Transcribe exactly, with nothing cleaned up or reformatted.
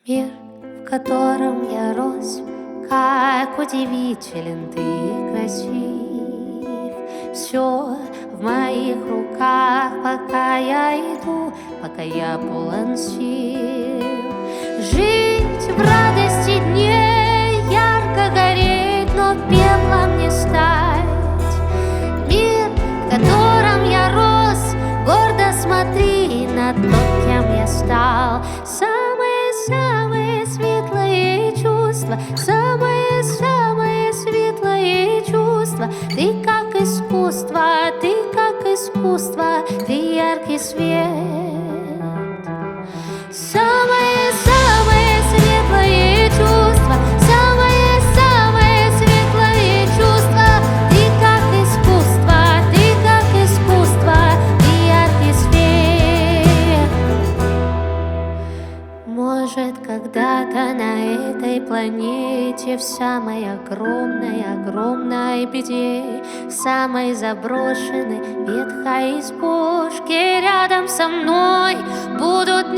Мир, в котором я рос, как удивителен ты и красив. Все в моих руках, пока я иду, пока я полон сил. Жить в радости дней, ярко гореть, но пеплом не стать. Мир, в котором я рос, гордо смотри на то, кем я стал. Самые-самые светлые чувства, самые-самые светлые чувства. Ты как искусство, ты как искусство, ты яркий свет. Самые-самые светлые чувства, самые-самые светлые чувства. Ты как искусство, ты как искусство, ты яркий свет. Может, когда-то на этой планете, в самой огромной, огромной беде, в самой заброшенной ветхой избушке рядом со мной будут